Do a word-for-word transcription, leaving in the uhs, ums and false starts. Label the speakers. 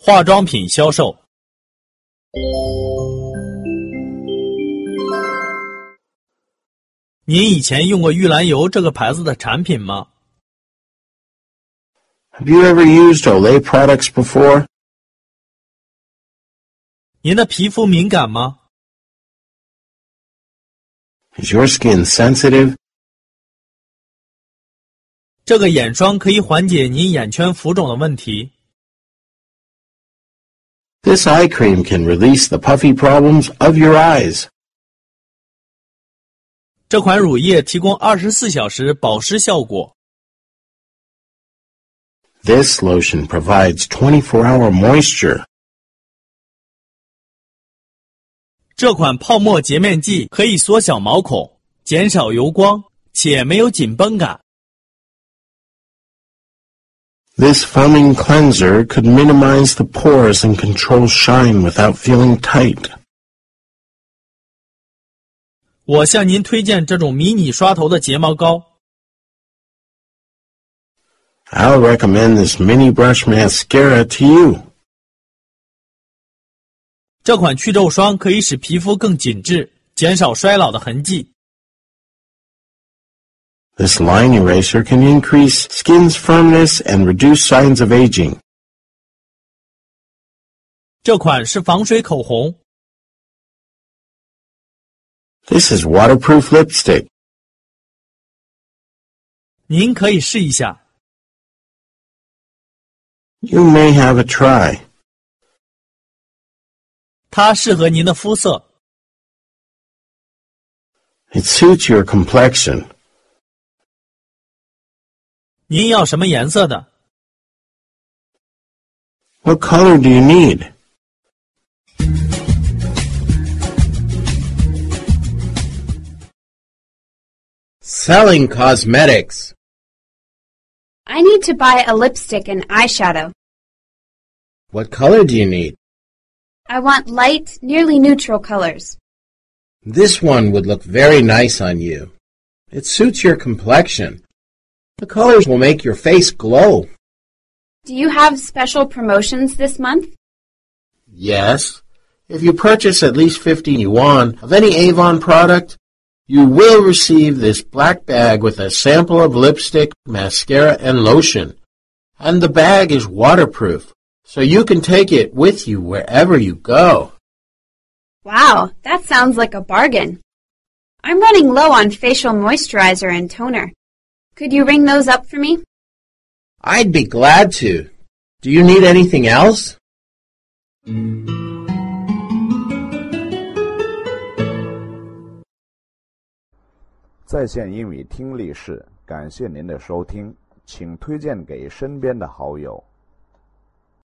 Speaker 1: 化妆品销售。您以前用过玉兰油这个牌子的产品吗？
Speaker 2: Have you ever used Olay products before?
Speaker 1: 您的皮肤敏感吗？
Speaker 2: Is your skin sensitive?
Speaker 1: 这个眼霜可以缓解您眼圈浮肿的问题。
Speaker 2: This eye cream can release the puffy problems of your eyes.
Speaker 1: 这款乳液提供二十四小时保湿效果。
Speaker 2: This lotion provides twenty-four hour moisture.
Speaker 1: 这款泡沫洁面剂可以缩小毛孔，减少油光，且没有紧绷感。
Speaker 2: This foaming cleanser could minimize the pores and control shine without feeling tight.
Speaker 1: 我向您推荐这种迷你刷头的睫毛膏。
Speaker 2: I'll recommend this mini brush mascara to you.
Speaker 1: 这款去皱霜可以使皮肤更紧致，减少衰老的痕迹。
Speaker 2: This line eraser can increase skin's firmness and reduce signs of aging.
Speaker 1: 这款是防水口红。
Speaker 2: This is waterproof lipstick.
Speaker 1: 您可以试一下。
Speaker 2: You may have a try.
Speaker 1: 它适合您的肤色。
Speaker 2: It suits your complexion.
Speaker 1: 您要什么颜色的？
Speaker 2: What color do you need?
Speaker 3: Selling cosmetics.
Speaker 4: I need to buy a lipstick and eyeshadow.
Speaker 3: What color do you need?
Speaker 4: I want light, nearly neutral colors.
Speaker 3: This one would look very nice on you. It suits your complexion. The colors will make your face glow.
Speaker 4: Do you have special promotions this month?
Speaker 2: Yes. If you purchase at least fifty yuan of any Avon product, you will receive this black bag with a sample of lipstick, mascara, and lotion. And the bag is waterproof, so you can take it with you wherever you go.
Speaker 4: Wow, that sounds like a bargain. I'm running low on facial moisturizer and toner. Could you ring those up for me?
Speaker 3: I'd be glad to. Do you need anything else?
Speaker 5: 在线英语听力室，感谢您的收听，请推荐给身边的好友。